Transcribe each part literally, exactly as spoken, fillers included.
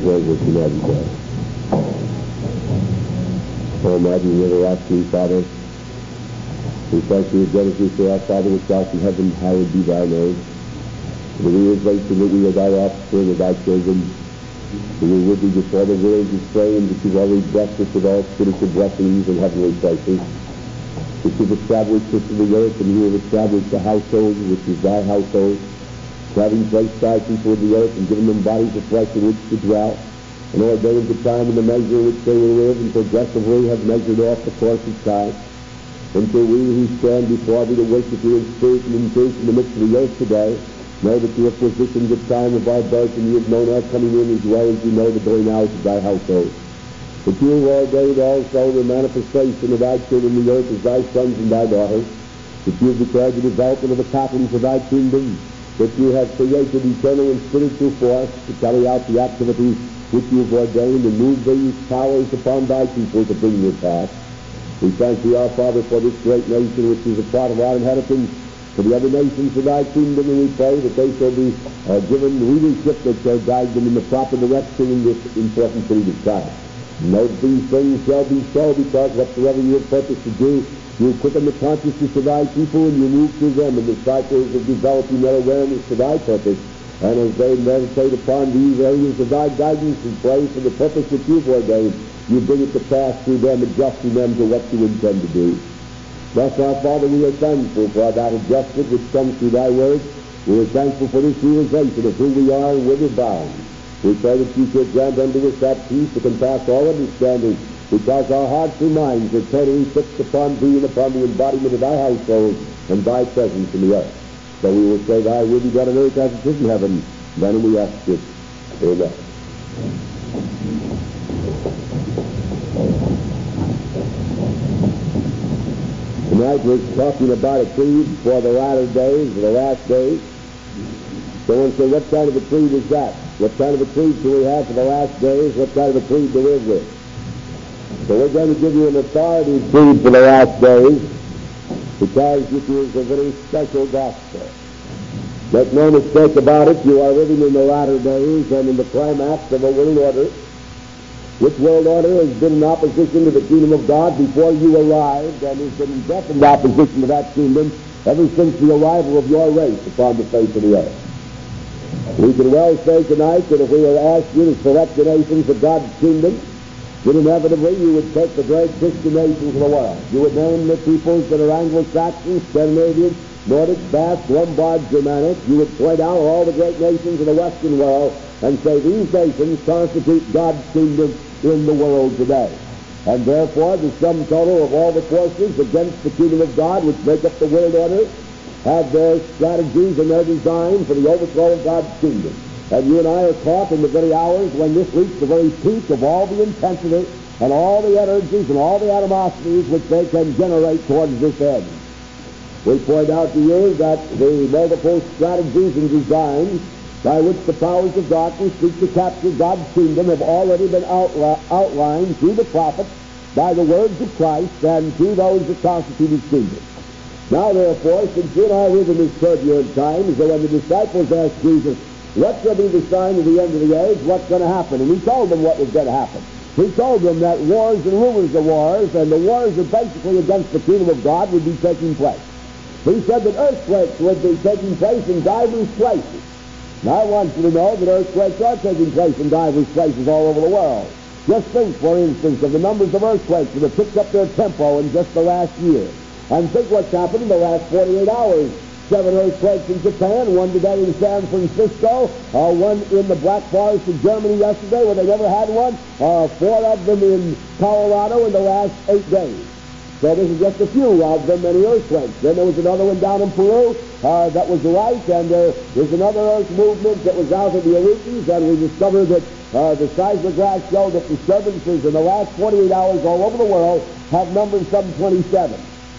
was with you every day. Almighty and everlasting Father, we thank you again as we say, our Father which art in heaven, hallowed be thy name. The realization that we are thy offspring and thy children. We are with thee before the world is praying that you've already blessed us with all spiritual blessings and heavenly places. That you've established us in the earth, and you have established the household, which is thy household. Having placed thy people in the earth and given them bodies of flesh in which to dwell, and ordained the time and the measure in which they will live, and progressively have measured off the course of time, until we who stand before thee to worship you in spirit and in truth in the midst of the earth today, know that you have positioned the time of our birth, and you have known our coming in as well as you know the going out of thy household. That you have ordained also the manifestation of thy children in the earth as thy sons and thy daughters, that you have declared the development of the patterns of thy kingdom, that you have created eternal and spiritual force to carry out the activities which you have ordained and move these powers upon thy people to bring your path. We thank thee, our Father, for this great nation which is a part of our inheritance, for the other nations of thy kingdom, and we pray that they shall be uh, given leadership that shall guide them in the proper direction in this important period of time. Know that these things shall be so, because whatsoever you have purposed to do, you quicken the consciousness of thy people, and you move through them in the cycles of developing their awareness to thy purpose. And as they meditate upon these areas of thy guidance and pray for the purpose which you've ordained, you bring it to pass through them, adjusting them to what you intend to do. Thus, our Father, we are thankful for that adjustment which comes through thy word. We are thankful for this realization of who we are and where we're bound. We pray that you should grant unto us that peace that can pass all understanding, because our hearts and minds are totally fixed upon thee and upon the embodiment of thy household and thy presence in the earth. So we will say, thy will be done on earth as it is in heaven. Then we ask it. Amen. Tonight we're talking about a creed for the latter days, or the last days. Someone say, what kind of a creed is that? What kind of a creed do we have for the last days? What kind of a creed to live with? So we're going to give you an authority creed for the last days, because it is a very special gospel. Make no mistake about it, you are living in the latter days and in the climax of a world order, which world order has been in opposition to the kingdom of God before you arrived, and has been in definite opposition to that kingdom ever since the arrival of your race upon the face of the earth. We can well say tonight that if we were asked you to select the nations of God's kingdom, then inevitably you would take the great Christian nations of the world. You would name the peoples that are Anglo-Saxons, Scandinavians, Nordic, Basque, Lombard, Germanic. You would point out all the great nations of the Western world and say these nations constitute God's kingdom in the world today. And therefore the sum total of all the forces against the kingdom of God which make up the world order have their strategies and their design for the overthrow of God's kingdom. And you and I are caught in the very hours when this reaches the very peak of all the intensity and all the energies and all the animosities which they can generate towards this end. We point out to you that the multiple strategies and designs by which the powers of darkness seek to capture God's kingdom have already been outli- outlined through the prophets by the words of Christ and through those that constitute his kingdom. Now, therefore, since you and I live in this turbulent times, so when the disciples asked Jesus, what shall be the sign of the end of the age? What's going to happen? And he told them what was going to happen. He told them that wars and rumors of wars, and the wars are basically against the kingdom of God, would be taking place. He said that earthquakes would be taking place in divers places. Now, I want you to know that earthquakes are taking place in divers places all over the world. Just think, for instance, of the numbers of earthquakes that have picked up their tempo in just the last year. And think what's happened in the last forty-eight hours. Seven earthquakes in Japan, one today in San Francisco, uh, one in the Black Forest of Germany yesterday where they never had one, uh, four of them in Colorado in the last eight days. So this is just a few of them, many earthquakes. Then there was another one down in Peru uh, that was light, and uh, there's another earth movement that was out of the Aleutians, and we discovered that uh, the seismograph showed that disturbances in the last forty-eight hours all over the world have numbered some twenty-seven.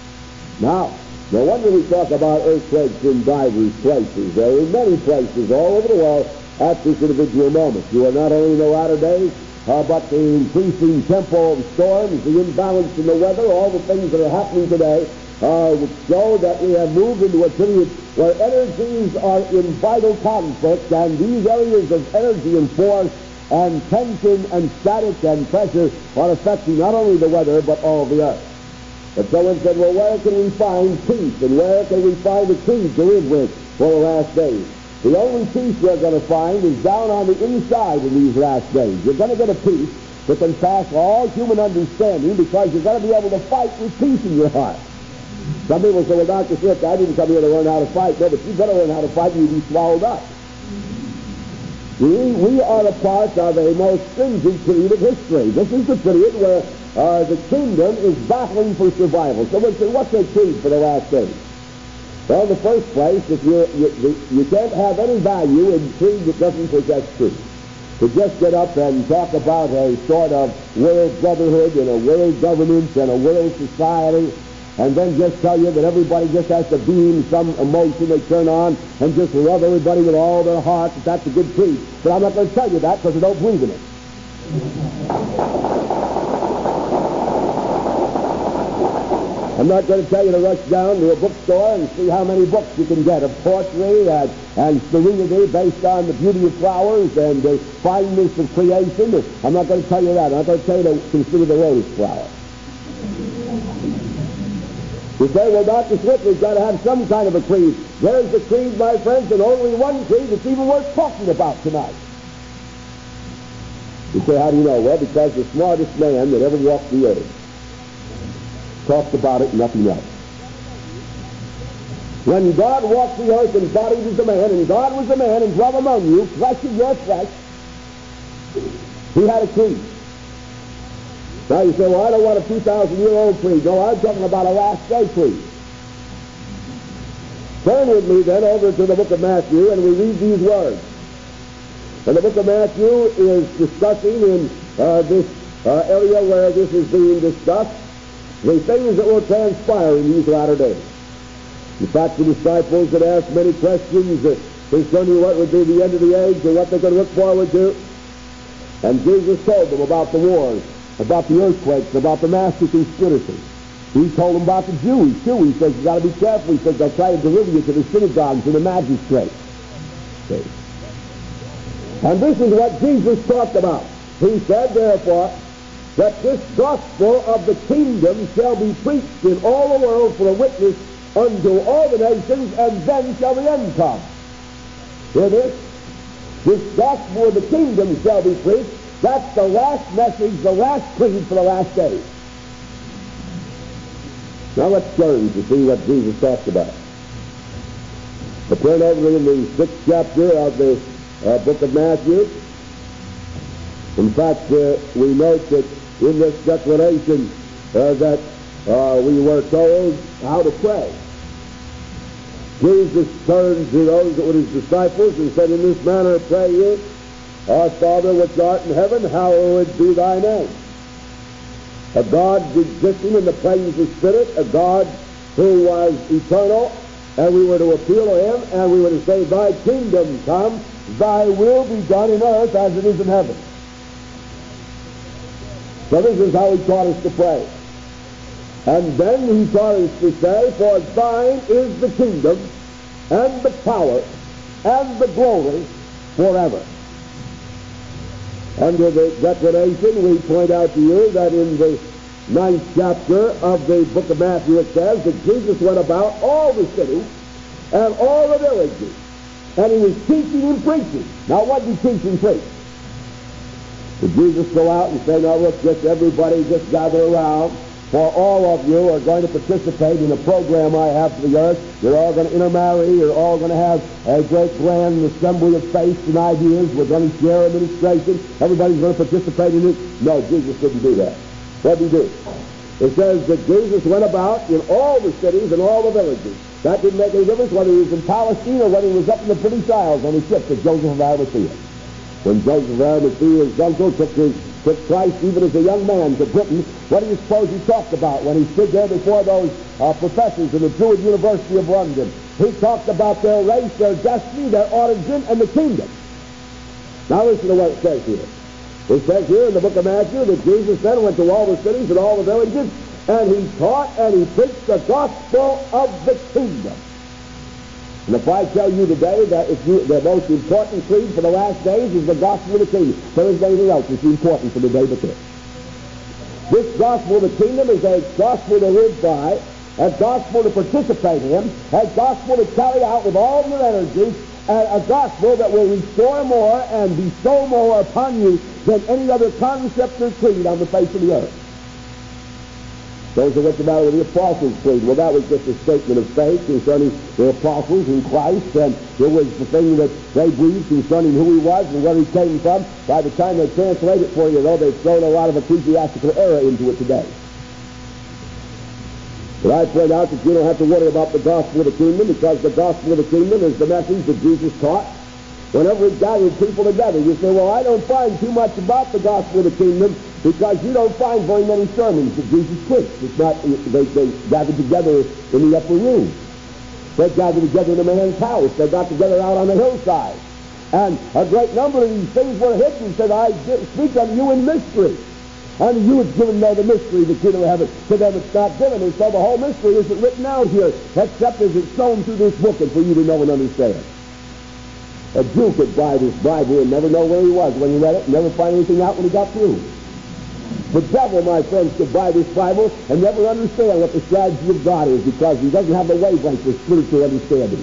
Now, no wonder we talk about earthquakes in divers places. There are many places all over the world at this individual moment. You are not only in the latter days, uh, but the increasing tempo of storms, the imbalance in the weather, all the things that are happening today uh, which show that we have moved into a period where energies are in vital conflict, and these areas of energy and force and tension and static and pressure are affecting not only the weather but all the earth. But someone said, well, where can we find peace and where can we find the creed to live with for the last days? The only peace we're going to find is down on the inside in these last days. You're going to get a peace that can pass all human understanding because you're going to be able to fight with peace in your heart. Some people say, well, Doctor Smith, I didn't come here to learn how to fight. No, but you've got to learn how to fight and you'll be swallowed up. We, we are a part of a most stringent period of history. This is the period where uh, the kingdom is battling for survival. So let's say, what's a creed for the last days? Well, in the first place, if you, you, you can't have any value in creed that doesn't possess truth. To just get up and talk about a sort of world brotherhood and a world governance and a world society, and then just tell you that everybody just has to beam some emotion they turn on and just love everybody with all their heart, that that's a good creed. But I'm not going to tell you that because I don't believe in it. I'm not going to tell you to rush down to a bookstore and see how many books you can get of poetry and, and serenity based on the beauty of flowers and the fineness of creation. I'm not going to tell you that. I'm not going to tell you to consider the rose flower. You say, well, Doctor Smith, we've got to have some kind of a creed. There's the creed, my friends, and only one creed that's even worth talking about tonight. You say, how do you know? Well, because the smartest man that ever walked the earth talked about it, nothing else. When God walked the earth and bodied as a man, and God was a man and dwelt among you, flesh of your flesh, he had a creed. Now you say, well, I don't want a two thousand year old creed. No, I'm talking about a last day creed. Turn with me then over to the book of Matthew and we read these words. And the book of Matthew is discussing in uh, this uh, area where this is being discussed the things that will transpire in these latter days. In fact, the disciples had asked many questions uh, concerning what would be the end of the age and what they could look forward to. And Jesus told them about the wars, about the earthquakes, about the master conspiracy. He told them about the Jews, too. He says, you've got to be careful. He says, they'll try to deliver you to the synagogues and the magistrates. Okay. And this is what Jesus talked about. He said, therefore, that this gospel of the kingdom shall be preached in all the world for a witness unto all the nations, and then shall the end come. Hear this? This gospel of the kingdom shall be preached. That's the last message, the last creed for the last days. Now let's turn to see what Jesus talked about. But turn over in the sixth chapter of the uh, book of Matthew. In fact, uh, we note that in this declaration uh, that uh, we were told how to pray. Jesus turned to those that were his disciples and said, in this manner pray ye, Our Father which art in heaven, hallowed be thy name. A God existing in the presence of Spirit, a God who was eternal, and we were to appeal to him, and we were to say, thy kingdom come, thy will be done in earth as it is in heaven. So this is how he taught us to pray. And then he taught us to say, for thine is the kingdom, and the power, and the glory forever. Under the declaration, we point out to you that in the ninth chapter of the book of Matthew it says that Jesus went about all the cities and all the villages, and he was teaching and preaching. Now what did he teach and preach? Did Jesus go out and say, now look, just everybody just gather around, for all of you are going to participate in a program I have for the earth. You're all going to intermarry. You're all going to have a great grand assembly of faiths and ideas. We're going to share administration. Everybody's going to participate in it. No, Jesus didn't do that. What did he do? It says that Jesus went about in all the cities and all the villages. That didn't make any difference whether he was in Palestine or whether he was up in the British Isles on a ship that Joseph of Arimathea. When Joseph of Arimathea, his uncle, took his took Christ even as a young man to Britain, what do you suppose he talked about when he stood there before those uh, professors in the Druid University of London? He talked about their race, their destiny, their origin, and the kingdom. Now listen to what it says here. It says here in the book of Matthew that Jesus then went to all the cities and all the villages, and he taught and he preached the gospel of the kingdom. And if I tell you today that if you, the most important creed for the last days is the gospel of the kingdom, there isn't anything else that's important for today but this. This gospel of the kingdom is a gospel to live by, a gospel to participate in, a gospel to carry out with all your energy, and a gospel that will restore more and bestow more upon you than any other concept or creed on the face of the earth. Those are what's the matter with the Apostles' Creed. Well, that was just a statement of faith concerning the apostles in Christ, and it was the thing that they believed concerning who he was and where he came from. By the time they translate it for you, though, they've thrown a lot of ecclesiastical error into it today. But I point out that you don't have to worry about the gospel of the kingdom, because the gospel of the kingdom is the message that Jesus taught. Whenever he gathered people together, you say, well, I don't find too much about the gospel of the kingdom, because you don't find very many sermons that Jesus preached. It's not, they, they gathered together in the upper room. They gathered together in a man's house. They got together out on the hillside. And a great number of these things were hidden. He said, I speak unto you in mystery. Unto you it's given know the mystery of the kingdom of heaven. To them it's not given. And so the whole mystery isn't written out here, except as it's shown through this book and for you to know and understand. A Jew could buy this Bible and never know where he was when he read it, and never find anything out when he got through. The devil, my friends, could buy this Bible and never understand what the strategy of God is, because he doesn't have the wavelength for spiritual understanding.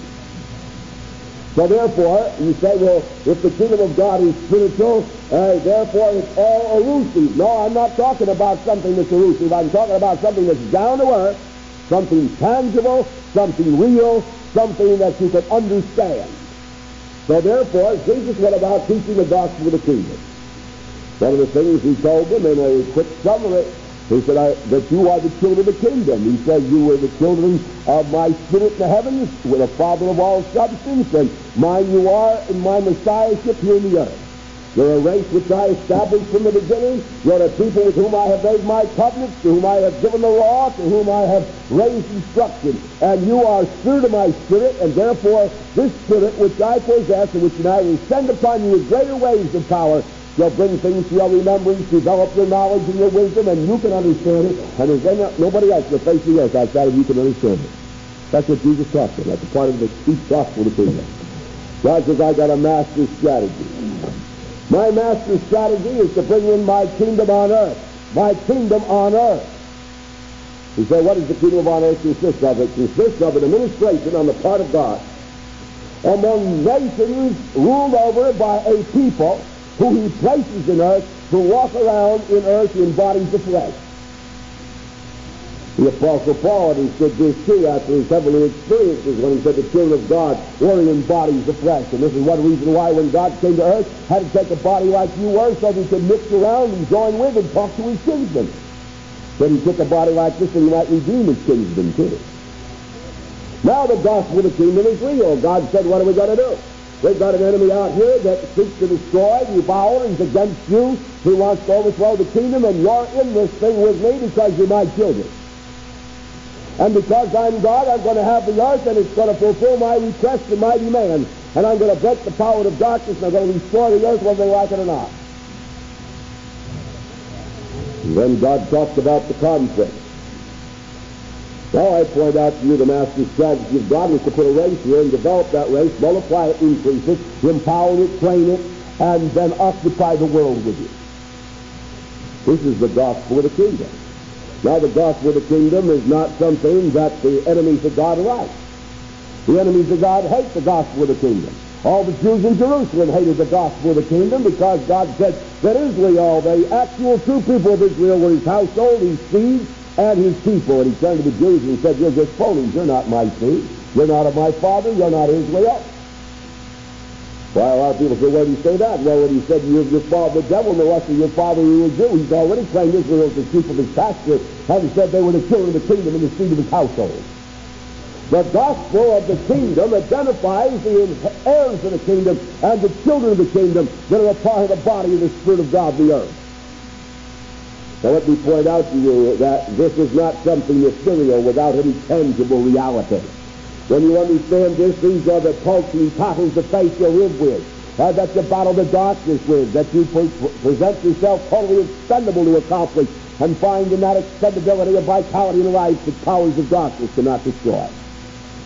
So therefore, you say, well, if the kingdom of God is spiritual, uh, therefore it's all elusive. No, I'm not talking about something that's elusive. I'm talking about something that's down to earth, something tangible, something real, something that you can understand. So therefore, Jesus went about teaching the gospel of the kingdom. One of the things he told them in a quick summary, he said, I, that you are the children of the kingdom. He said, you were the children of my spirit in the heavens, with the Father of all substance, and mine you are in my Messiahship here in the earth. You're a race which I established from the beginning. You're a people with whom I have made my covenants, to whom I have given the law, to whom I have raised instruction. And you are spirit of my spirit, and therefore this spirit which I possess, and which I will send upon you with greater waves of power, shall bring things to your remembrance, develop your knowledge and your wisdom, and you can understand it. And there's nobody else in the face of the earth outside of you can understand it. That's what Jesus taught them. That's a part of the chief gospel of the kingdom. God says, I got a master strategy. My master strategy is to bring in my kingdom on earth. My kingdom on earth. You say, what does the kingdom on earth consist of? It consists of an administration on the part of God among nations ruled over by a people who he places in earth to walk around in earth in bodies of flesh. The Apostle Paul understood this too after his heavenly experiences, when he said the children of God were in bodies of flesh. And this is one reason why when God came to earth, had to take a body like you were so that he could mix around and join with and talk to his kinsmen. Then he took a body like this and he might redeem his kinsmen too. Now the gospel of the kingdom is real. God said, what are we going to do? We've got an enemy out here that seeks to destroy, devour, and is against you. He wants to overthrow the kingdom, and you're in this thing with me because you're my children. And because I'm God, I'm going to have the earth, and it's going to fulfill my requests and my demands. And I'm going to break the power of darkness, and I'm going to restore the earth whether they like it or not. And then God talked about the conflict. Now I point out to you the master strategy of God is to put a race here and develop that race, multiply it, increase it, empower it, train it, and then occupy the world with you. This is the gospel of the kingdom. Now the gospel of the kingdom is not something that the enemies of God like. The enemies of God hate the gospel of the kingdom. All the Jews in Jerusalem hated the gospel of the kingdom because God said that Israel, the actual true people of Israel, were his household, his seed, and his people. And he turned to the Jews and said, you're just phonies. You're not my seed. You're not of my father. You're not Israel. Well, a lot of people say, where did he say that? Well, when he said, you're your father, the devil, and the rest of your father who was Jew, he's already claimed Israel as the sheep of his pasture, having said they were the children of the kingdom and the seed of his household. The gospel of the kingdom identifies the heirs of the kingdom and the children of the kingdom that are a part of the body of the Spirit of God, the earth. Now let me point out to you that this is not something ethereal without any tangible reality. When you understand this, these are the pulsing patterns of faith you live with, uh, that you battle the darkness with, that you pre- present yourself totally expendable to accomplish, and find in that expendability of vitality and life the powers of darkness cannot destroy.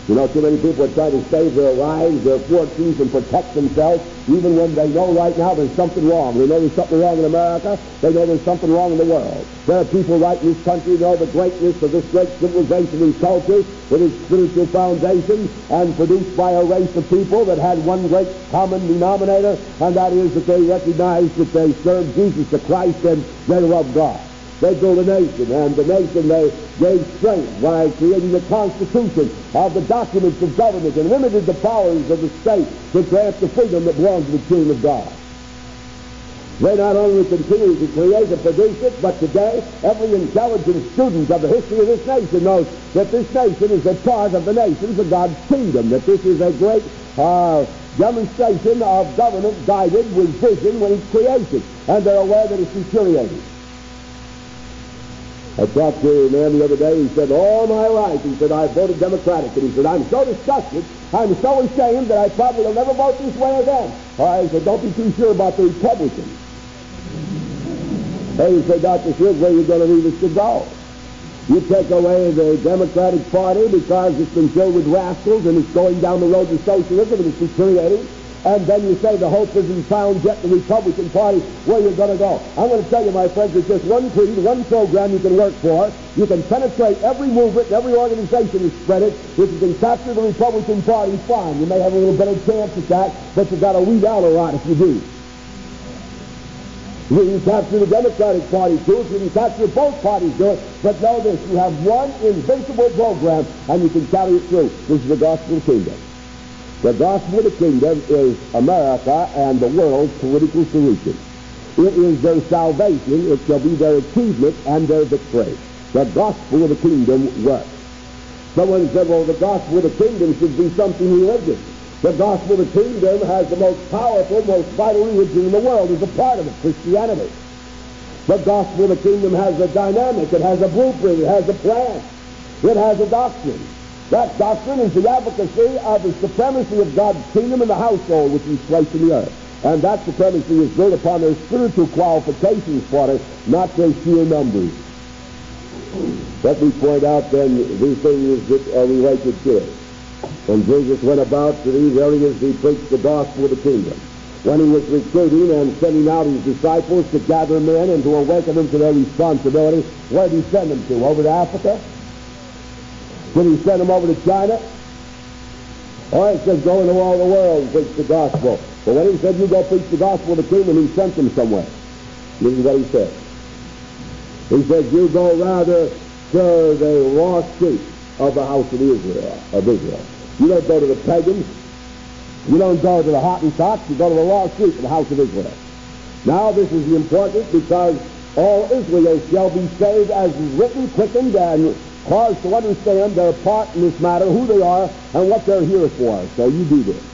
You know, too many people are trying to save their lives, their fortunes, and protect themselves, even when they know right now there's something wrong. They know there's something wrong in America. They know there's something wrong in the world. There are people right in this country who know the greatness of this great civilization and culture with its spiritual foundation and produced by a race of people that had one great common denominator, and that is that they recognized that they served Jesus the Christ and they loved God. They built a nation, and the nation they gave strength by creating the Constitution of the documents of government and limited the powers of the state to grant the freedom that belongs to the children of God. They not only continue to create and produce it, but today every intelligent student of the history of this nation knows that this nation is a part of the nations of God's kingdom, that this is a great uh, demonstration of government guided with vision when it's created, and they're aware that it's deteriorating. I talked to a man the other day. He said, all my life, he said, I voted Democratic. And he said, I'm so disgusted, I'm so ashamed that I probably will never vote this way again. I said, don't be too sure about the Republicans. Hey, he said, Doctor Shields, where are you going to leave us to go? You take away the Democratic Party because it's been filled with rascals and it's going down the road to socialism and it's deteriorating. And then you say the hope isn't found yet in the Republican Party, where you're going to go. I'm going to tell you, my friends, there's just one creed, one program you can work for. You can penetrate every movement, every organization and spread it. If you can capture the Republican Party, fine. You may have a little better chance at that, but you've got to weed out a lot if you do. You can capture the Democratic Party, too. If you can capture both parties, do it. But know this, you have one invincible program, and you can carry it through. This is the gospel kingdom. The gospel of the kingdom is America and the world's political solution. It is their salvation, it shall be their achievement and their victory. The gospel of the kingdom works. Someone said, well, the gospel of the kingdom should be something religious. The gospel of the kingdom has the most powerful, most vital religion in the world as a part of it, Christianity. The gospel of the kingdom has a dynamic, it has a blueprint, it has a plan, it has a doctrine. That doctrine is the advocacy of the supremacy of God's kingdom in the household which He's placed in the earth. And that supremacy is built upon their spiritual qualifications for it, not their sheer numbers. Let me point out then these things that are related to it. When Jesus went about to these areas, He preached the gospel of the kingdom. When He was recruiting and sending out His disciples to gather men and to awaken them to their responsibility, where did He send them to? Over to Africa? Did He send them over to China? Or He said, go into all the world and preach the gospel. But when He said, you go preach the gospel of the kingdom, He sent them somewhere. This is what He said. He said, you go rather to the lost sheep of the house of Israel. Of Israel. You don't go to the pagans. You don't go to the Hottentots. You go to the lost sheep of the house of Israel. Now this is important because all Israel shall be saved as is written, quickened, and caused to understand their part in this matter, who they are, and what they're here for. So you do this.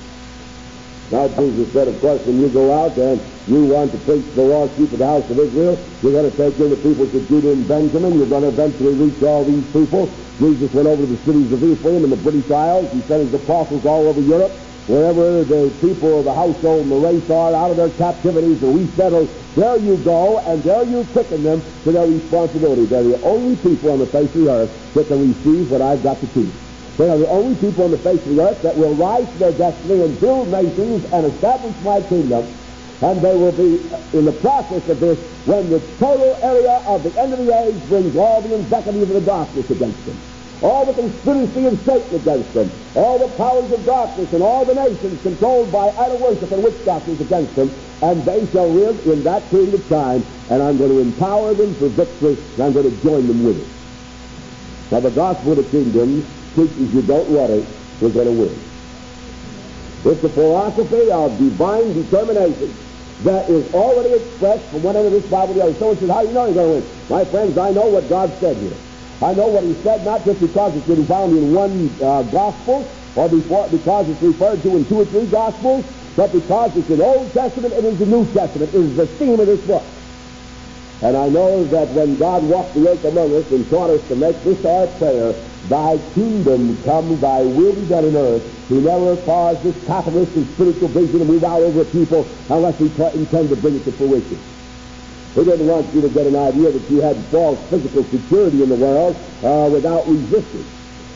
Now Jesus said, of course, when you go out and you want to preach the lost sheep of the house of Israel, you're going to take in the people to Judah and Benjamin. You're going to eventually reach all these people. Jesus went over to the cities of Ephraim and the British Isles. He sent His apostles all over Europe. Wherever the people of the household and the race are out of their captivities and resettled, there you go, and there you quicken them to their responsibility. They're the only people on the face of the earth that can receive what I've got to teach. They are the only people on the face of the earth that will rise to their destiny and build nations and establish my kingdom. And they will be in the process of this when the total area of the end of the age brings all the invective of the darkness against them, all the conspiracy of Satan against them, all the powers of darkness and all the nations controlled by idol worship and witch doctors against them, and they shall live in that period of time, and I'm going to empower them for victory, and I'm going to join them with it. Now the gospel of the kingdom teaches you don't worry, we're going to win. It's a philosophy of divine determination that is already expressed from one end of this Bible to the other. Someone says, how do you know you're going to win? My friends, I know what God said here. I know what He said, not just because it's been found in one uh, gospel, or before, because it's referred to in two or three gospels, but because it's in the Old Testament and in the New Testament. It is the theme of this book. And I know that when God walked the earth among us and taught us to make this our prayer, Thy kingdom come, Thy will be done on earth, He never caused this catalyst and spiritual vision to move out over people unless He intended to bring it to fruition. He didn't want you to get an idea that you had false physical security in the world uh, without resistance.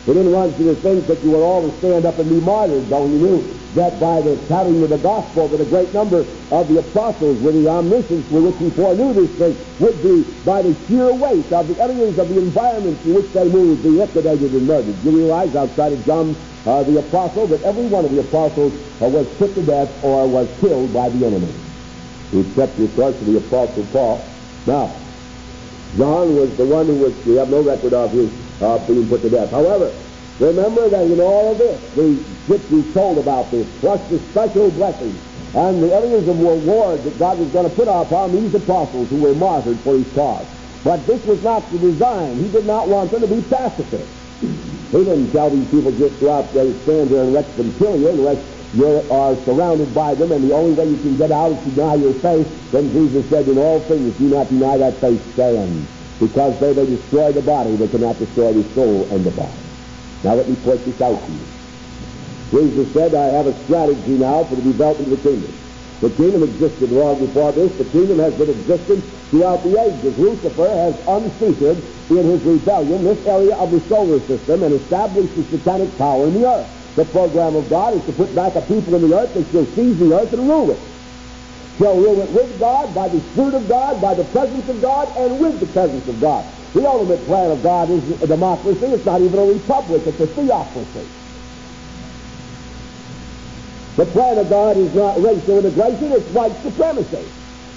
He didn't want you to think that you were all to stand up and be martyred, though he knew that by the carrying of the gospel that a great number of the apostles, with the omniscience with which he foreknew this thing, would be, by the sheer weight of the enemies of the environments in which they moved, be liquidated and murdered. You realize, outside of John uh, the apostle, that every one of the apostles uh, was put to death or was killed by the enemy, except, of course, the apostle Paul. Now, John was the one who was, we have no record of his uh, being put to death. However, remember that in all of this, the gypsies told about this, plus the special blessings and the areas of reward that God was going to put upon these apostles who were martyred for his cause. But this was not the design. He did not want them to be pacifists. He didn't tell these people just go out there and stand there and let them kill you unless you are surrounded by them, and the only way you can get out is to deny your faith. Then Jesus said, in all things do not deny that faith, stand. Because though they destroy the body, they cannot destroy the soul and the body. Now let me point this out to you. Jesus said, I have a strategy now for the development of the kingdom. The kingdom existed long before this. The kingdom has been existent throughout the ages. Lucifer has unseated in his rebellion this area of the solar system and established the satanic power in the earth. The program of God is to put back a people in the earth that shall seize the earth and rule it. Shall rule it with God, by the Spirit of God, by the presence of God, and with the presence of God. The ultimate plan of God is a democracy. It's not even a republic. It's a theocracy. The plan of God is not racial integration. It's white supremacy.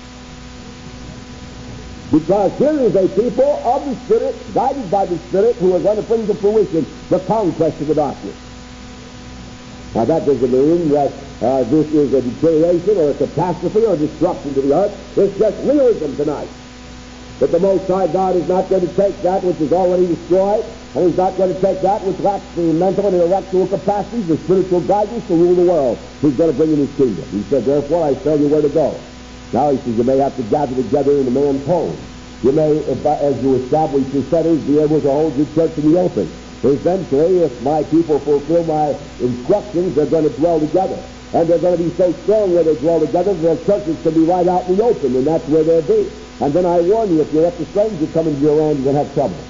Because here is a people of the Spirit, guided by the Spirit, who are going to bring to fruition the conquest of the darkness. Now that doesn't mean that uh, this is a deterioration or a catastrophe or a destruction to the earth. It's just realism tonight. That the Most High God is not going to take that which is already destroyed, and He's not going to take that which lacks the mental and intellectual capacities, the spiritual guidance to rule the world. He's going to bring in His kingdom. He said, therefore, I tell you where to go. Now He says, you may have to gather together in a man's home. You may, if, as you establish your settings, be able to hold your church in the open. Eventually, if my people fulfill my instructions, they're going to dwell together. And they're going to be so strong where they dwell together, their churches can be right out in the open, and that's where they'll be. And then I warn you, if you let the stranger come into your land, you're going to have trouble.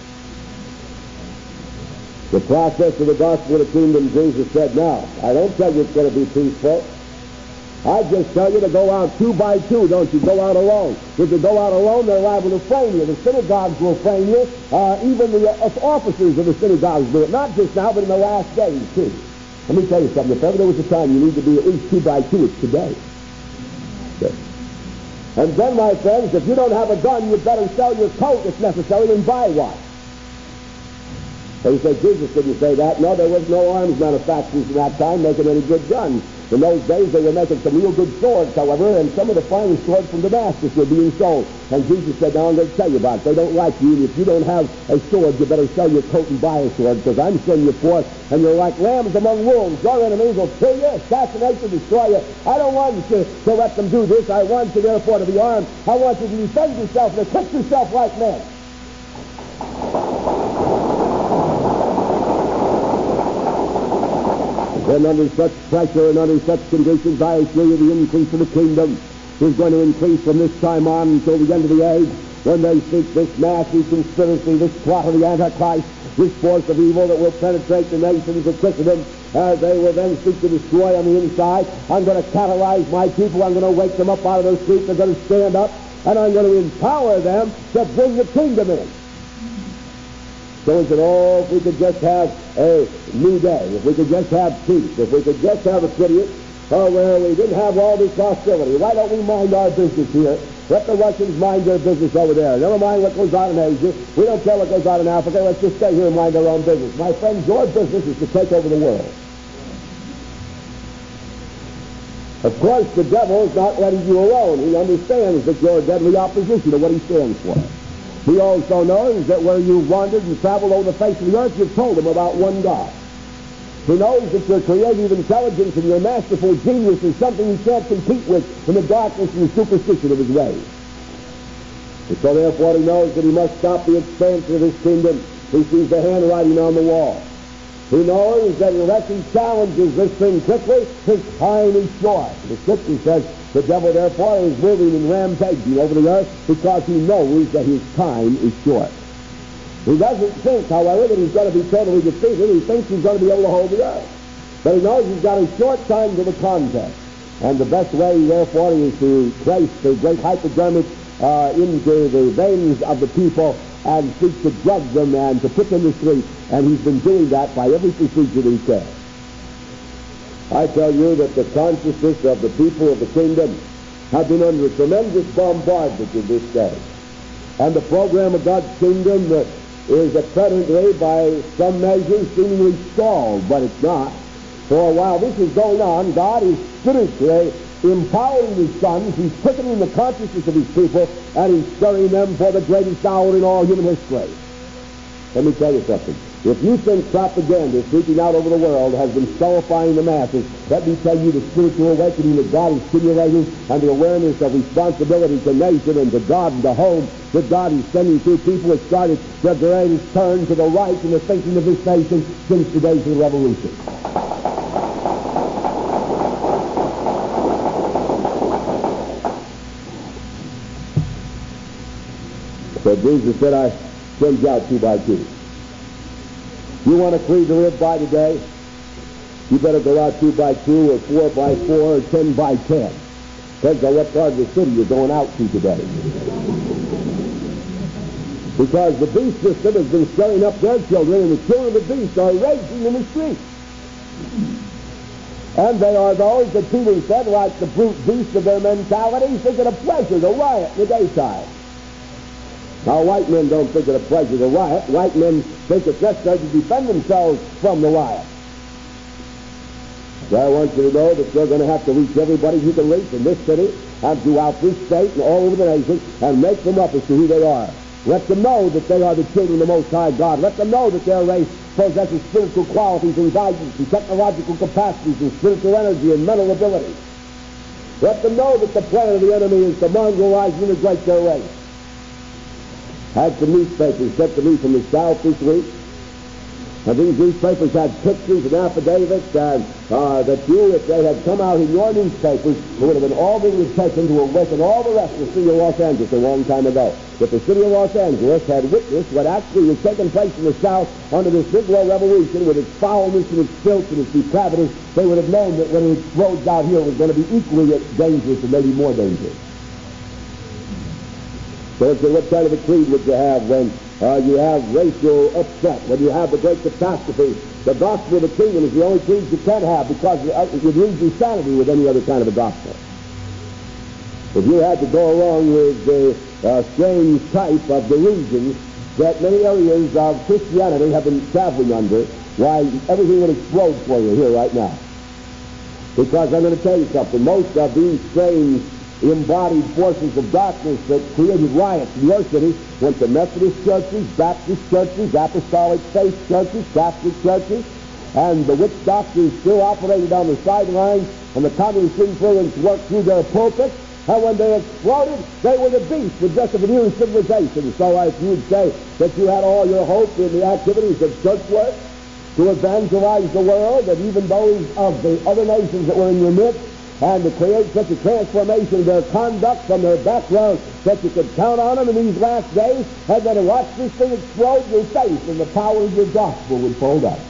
The process of the gospel of the kingdom, Jesus said, now, I don't tell you it's going to be peaceful. I just tell you to go out two by two, don't you? Go out alone. If you go out alone, they're liable to frame you. The synagogues will frame you. Uh, even the uh, officers of the synagogues do it. Not just now, but in the last days, too. Let me tell you something. If ever there was a time you need to be at least two by two, it's today. Okay. And then, my friends, if you don't have a gun, you better sell your coat if necessary and buy one. So you say, Jesus didn't say that. No, there was no arms manufacturers in that time making any good guns. In those days, they were making some real good swords, however, and some of the finest swords from Damascus were being sold. And Jesus said, now I'm going to tell you about it. They don't like you, and if you don't have a sword, you better sell your coat and buy a sword, because I'm sending you forth, and you're like lambs among wolves. Your enemies will kill you, assassinate you, destroy you. I don't want you to, to let them do this. I want you, therefore, to be armed. I want you to defend yourself and equip yourself like men. And under such pressure and under such conditions, I assure you the increase of the kingdom is going to increase from this time on until the end of the age, when they seek this nasty conspiracy, this plot of the Antichrist, this force of evil that will penetrate the nations of Christendom. Uh, they will then seek to destroy on the inside. I'm going to catalyze my people. I'm going to wake them up out of their sleep. They're going to stand up, and I'm going to empower them to bring the kingdom in. So we said, oh, if we could just have a new day, if we could just have peace, if we could just have a city oh, where we didn't have all this hostility, why don't we mind our business here? Let the Russians mind their business over there. Never mind what goes on in Asia. We don't care what goes on in Africa. Let's just stay here and mind our own business. My friends, your business is to take over the world. Of course, the devil is not letting you alone. He understands that you're a deadly opposition to what he stands for. He also knows that where you've wandered and traveled over the face of the earth, you've told him about one God. He knows that your creative intelligence and your masterful genius is something he can't compete with in the darkness and the superstition of his ways. And so therefore he knows that he must stop the expansion of his kingdom. He sees the handwriting on the wall. He knows that unless he challenges this thing quickly, his time is short. The scripture says the devil therefore is moving and rampaging over the earth because he knows that his time is short. He doesn't think, however, that he's going to be totally defeated. He thinks he's going to be able to hold the earth. But he knows he's got a short time to the contest. And the best way, therefore, is to place the great hypodermic uh, into the veins of the people and seek to drug them and to put them to sleep. And he's been doing that by every procedure that he can. I tell you that the consciousness of the people of the kingdom have been under a tremendous bombardment in this day. And the program of God's kingdom uh, is apparently, by some measures, seemingly stalled, but it's not. For while this is going on, God is spiritually empowering his sons. He's quickening the consciousness of his people, and he's stirring them for the greatest hour in all human history. Let me tell you something. If you think propaganda sweeping out over the world has been stultifying the masses, let me tell you the spiritual awakening that God is stimulating and the awareness of responsibility to nation and to God and to home that God is sending through people has started the greatest turn to the right in the thinking of this nation since the days of the Revolution. So Jesus said, I send you out two by two. You want a creed to live by today? You better go out two by two or four by four or ten by ten. Depends on what part of the city you're going out to today. Because the beast system has been stirring up their children, and the children of the beast are raging in the streets. And they are those that Peter said, like the brute beast of their mentality, think it a pleasure to riot in the daytime. Now, white men don't think it a pleasure to riot. White men think it's necessary to defend themselves from the riot. So I want you to know that you're going to have to reach everybody you can reach in this city and throughout this state and all over the nation and make them up as to who they are. Let them know that they are the children of the Most High God. Let them know that their race possesses spiritual qualities and guidance and technological capacities and spiritual energy and mental ability. Let them know that the plan of the enemy is to mongrelize and integrate their race. Had some newspapers sent to me from the South this week. And these newspapers had pictures and affidavits and uh, that you, if they had come out in your newspapers, it would have been all that was taken to awaken all the rest of the city of Los Angeles a long time ago. If the city of Los Angeles had witnessed what actually was taking place in the South under this Negro Revolution with its foulness and its filth and its depravity, they would have known that when it explodes out here, it was going to be equally dangerous and maybe more dangerous. So, so what kind of a creed would you have when uh, you have racial upset, when you have the great catastrophe? The gospel of the kingdom is the only creed you can have because it would lose insanity with any other kind of a gospel. If you had to go along with the uh, strange type of delusions that many areas of Christianity have been traveling under, why, everything would explode for you here right now. Because I'm going to tell you something. Most of these strange embodied forces of darkness that created riots in your city went to Methodist churches, Baptist churches, Apostolic Faith churches, Catholic churches, and the witch doctors still operated on the sidelines, and the communist influence worked through their pulpits, and when they exploded, they were the beast with just of a new civilization. So if you'd say that you had all your hope in the activities of church work to evangelize the world, and even those of the other nations that were in your midst, and to create such a transformation of their conduct from their background that you could count on them in these last days, and then watch this thing explode in your face, and the power of your gospel would fold up.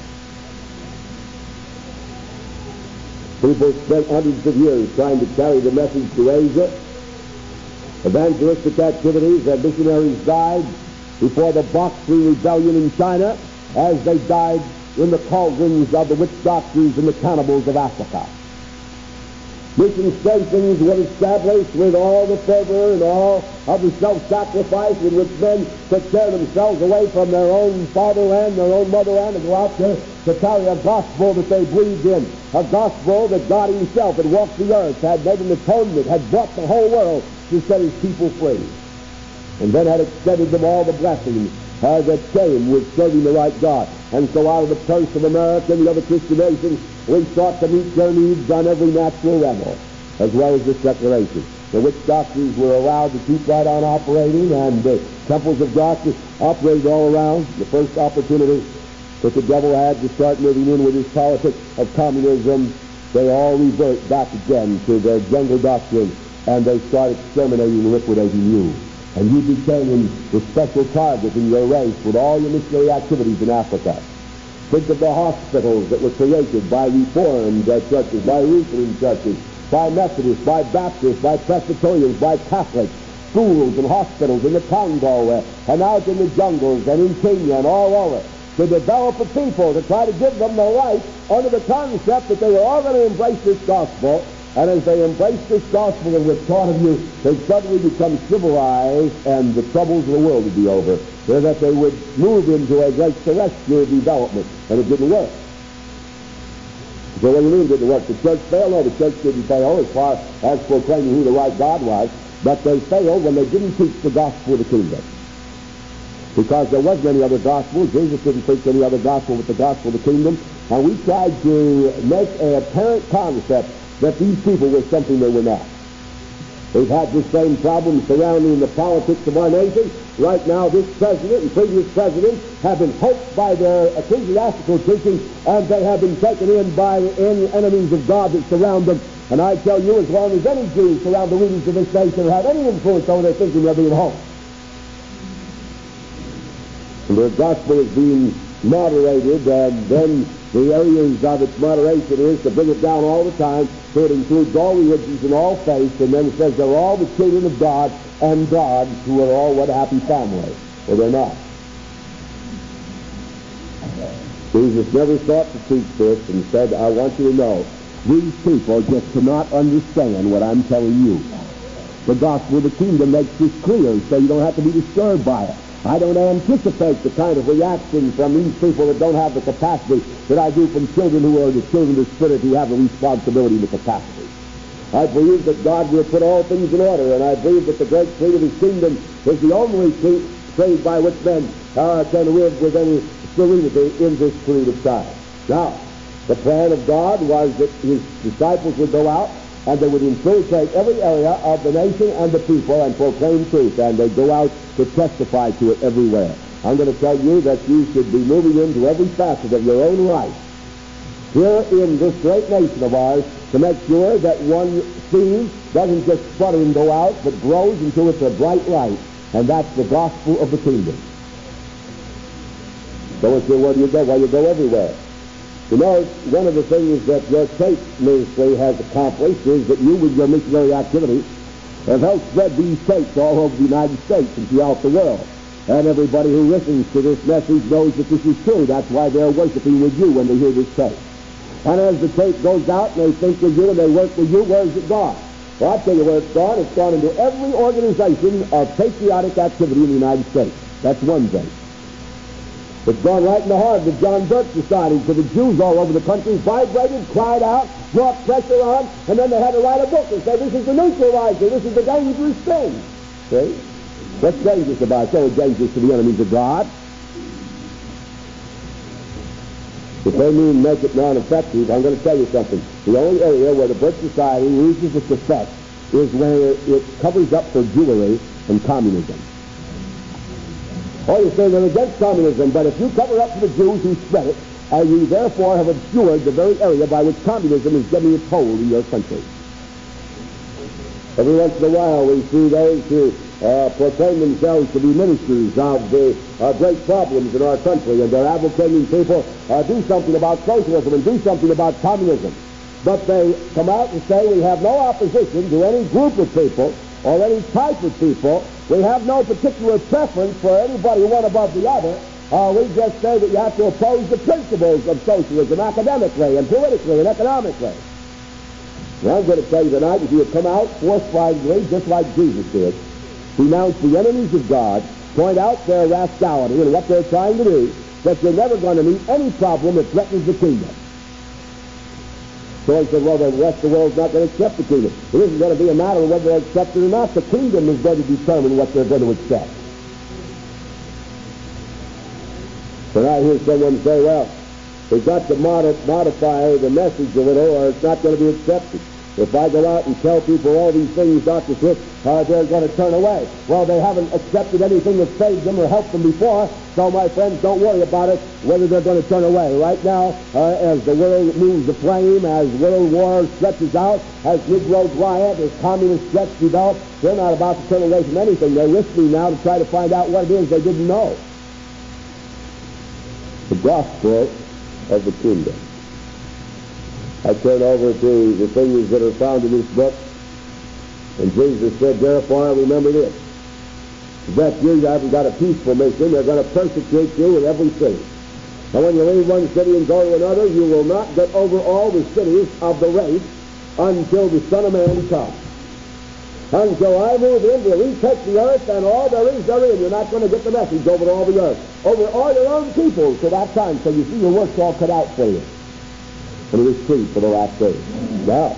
People spent hundreds of years trying to carry the message to Asia. Evangelistic activities and missionaries died before the Boxer Rebellion in China, as they died in the cauldrons of the witch doctors and the cannibals of Africa. Mission stations were established with all the fervor and all of the self-sacrifice with which men could tear themselves away from their own fatherland, their own motherland, and go out there to carry a gospel that they believed in, a gospel that God himself had walked the earth, had made an atonement, had brought the whole world to set his people free, and then had extended them all the blessings uh, that came with serving the right God. And so out of the curse of America and the other Christian nations, we sought to meet their needs on every natural level, as well as this declaration. The witch doctors were allowed to keep right on operating, and the temples of darkness operated all around. The first opportunity that the devil had to start moving in with his politics of communism, they all revert back again to their jungle doctrine, and they start exterminating and liquidating you. And you became the special target in your race with all your missionary activities in Africa. Think of the hospitals that were created by Reformed uh, churches, by Lutheran churches, by Methodists, by Baptists, by Presbyterians, by Catholics, schools and hospitals in the Congo uh, and out in the jungles and in Kenya and all over, to develop a people, to try to give them the right under the concept that they were all going to embrace this gospel. And as they embrace this gospel and was taught of you, they suddenly become civilized and the troubles of the world would be over, so that they would move into a great celestial development. And it didn't work. So what do you mean it didn't work? The church failed? No, the church didn't fail as far as proclaiming who the right God was, but they failed when they didn't teach the gospel of the kingdom. Because there wasn't any other gospel. Jesus didn't preach any other gospel but the gospel of the kingdom. And we tried to make an apparent concept that these people were something they were not. We've had the same problem surrounding the politics of our nation. Right now, this president and previous presidents have been hoaxed by their ecclesiastical teaching, and they have been taken in by any enemies of God that surround them. And I tell you, as long as any Jews surround the leaders of this nation or have any influence over their thinking, they'll be at home. And the gospel is being moderated, and then the areas of its moderation is to bring it down all the time, so it includes all religions and all faiths, and then it says they're all the children of God and God, who are all one happy family. Well, they're not. Jesus never sought to teach this and said, I want you to know, these people just cannot understand what I'm telling you. The gospel of the kingdom makes this clear, so you don't have to be disturbed by it. I don't anticipate the kind of reaction from these people that don't have the capacity that I do from children who are the children of the Spirit, who have the responsibility and the capacity. I believe that God will put all things in order, and I believe that the great creed of His kingdom is the only creed by which men uh, can live with any serenity in this period of time. Now, the plan of God was that His disciples would go out and they would infiltrate every area of the nation and the people and proclaim truth, and they'd go out to testify to it everywhere. I'm going to tell you that you should be moving into every facet of your own life here in this great nation of ours to make sure that one seed doesn't just sputter and go out, but grows until it's a bright light, and that's the gospel of the kingdom. So it's where do you go? Well, you go everywhere. You know, one of the things that your church ministry has accomplished is that you, with your missionary activity, have helped spread these tapes all over the United States and throughout the world. And everybody who listens to this message knows that this is true. That's why they're worshiping with you when they hear this tape. And as the tape goes out and they think with you and they work with you, where is it gone? Well, I'll tell you where it's gone. It's gone into every organization of patriotic activity in the United States. That's one thing. It's gone right in the heart of the John Birch Society, so the Jews all over the country vibrated, cried out, brought pressure on, and then they had to write a book and say, this is the neutralizer, this is the dangerous thing. See? What's dangerous about it? So dangerous to the enemies of God. If they mean make it non-effective, I'm going to tell you something. The only area where the Birch Society loses its effect is where it covers up for Jewry and communism. Oh, you're saying they're against communism, but if you cover up for the Jews who spread it, and you therefore have obscured the very area by which communism is getting its hold in your country. Every once in a while we see those who uh, proclaim themselves to be ministers of the uh, great problems in our country, and they're advocating people uh, do something about socialism and do something about communism. But they come out and say we have no opposition to any group of people or any type of people. We have no particular preference for anybody one above the other. Uh, we just say that you have to oppose the principles of socialism academically and politically and economically. Now, I'm going to tell you tonight, if you would come out forthrightly, just like Jesus did, denounce the enemies of God, point out their rascality and what they're trying to do, that you're never going to meet any problem that threatens the kingdom. So he said, well, the rest of the world's not going to accept the kingdom. It isn't going to be a matter of whether they accept it or not. The kingdom is going to determine what they're going to accept. But I hear someone say, well, we've got to mod- modify the message a little or it's not going to be accepted. If I go out and tell people all these things, Doctor Swift, uh, they're going to turn away. Well, they haven't accepted anything that saved them or helped them before, so my friends, don't worry about it, whether they're going to turn away. Right now, uh, as the world moves aflame, as world war stretches out, as Negroes riot, as communist threats develop, they're not about to turn away from anything. They're risking now to try to find out what it is they didn't know. The gospel of the kingdom. I turn over to the things that are found in this book, and Jesus said, therefore, remember this, that you haven't got a peaceful mission, they're going to persecute you with everything. And when you leave one city and go to another, you will not get over all the cities of the race until the Son of Man comes. Until I move in to retake the earth and all there is therein, you're not going to get the message over all the earth, over all your own people to that time. So you see your work's all cut out for you. And it was free for the last days. Now,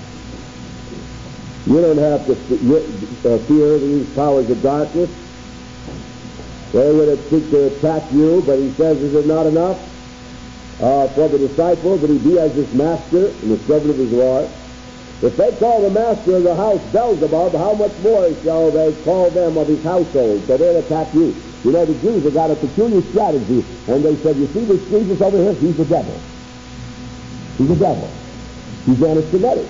you don't have to uh, fear these powers of darkness. They would seek to attack you, but he says, is it not enough uh, for the disciple that he be as his master and the servant of his Lord? If they call the master of the house Beelzebub, how much more shall they call them of his household? So they'll attack you. You know, the Jews have got a peculiar strategy, and they said, you see this Jesus over here? He's the devil. He's the devil. He's anti-Semitic.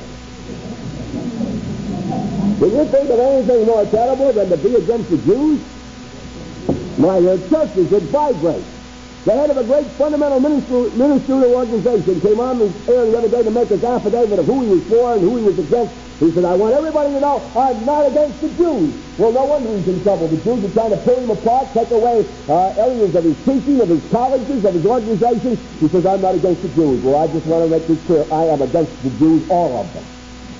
Do you think of anything more terrible than to be against the Jews? My uh, churches would vibrate. The head of a great fundamental minister, ministerial organization came on the air the other day to make his affidavit of who he was for and who he was against. He said, I want everybody to know I'm not against the Jews. Well, no wonder he's in trouble. The Jews are trying to pull him apart, take away uh, areas of his teaching, of his colleges, of his organizations. He says, I'm not against the Jews. Well, I just want to make this clear. I am against the Jews, all of them.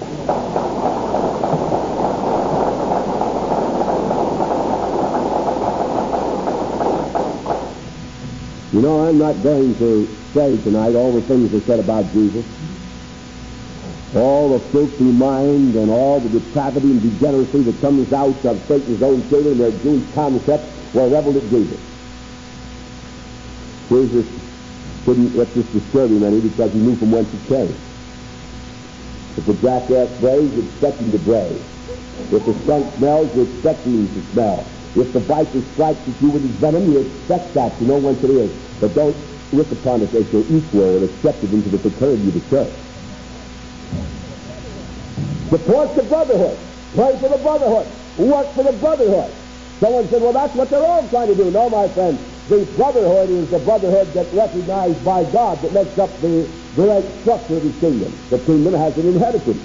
You know, I'm not going to say tonight all the things they said about Jesus. All the filthy mind and all the depravity and degeneracy that comes out of Satan's own children, their Jewish concepts, were reveled at Jesus. Jesus didn't let this disturb him any because he knew from whence it came. If the jackass brays, you expect him to bray. If the skunk smells, you expect him to smell. If the viper strikes at you with his venom, you expect that to know whence it is. But don't look upon it as your equal and accept it into the fraternity of the church. Support the brotherhood. Pray for the brotherhood. Work for the brotherhood. Someone said, well, that's what they're all trying to do. No, my friend. The brotherhood is the brotherhood that's recognized by God that makes up the great structure of his kingdom. The kingdom has an inheritance.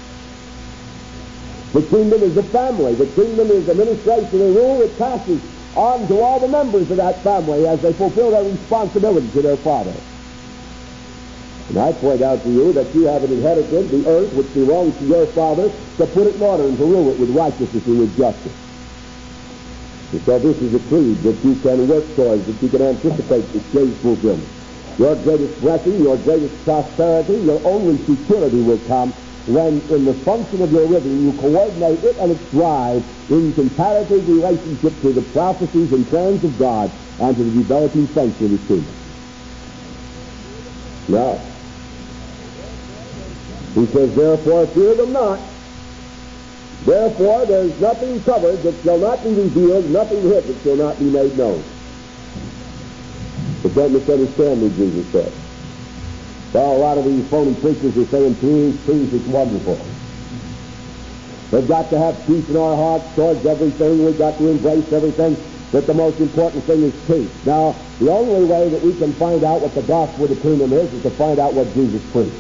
The kingdom is a family. The kingdom is administration and rule that passes on to all the members of that family as they fulfill their responsibility to their father. And I point out to you that you have an inheritance, the earth, which belongs to your father, to put it in order and to rule it with righteousness and with justice. And so this is a creed that you can work towards, that you can anticipate the day's fulfillment. Your greatest blessing, your greatest prosperity, your only security will come when in the function of your living you coordinate it and its drive in comparative relationship to the prophecies and plans of God and to the developing function of his kingdom. Now, he says, therefore fear them not. Therefore there's nothing covered that shall not be revealed, nothing hid that shall not be made known. But don't misunderstand me, Jesus said. Well, a lot of these phony preachers are saying peace, peace, it's wonderful. We've got to have peace in our hearts towards everything. We've got to embrace everything. But the most important thing is peace. Now, the only way that we can find out what the gospel of the kingdom is is to find out what Jesus preached.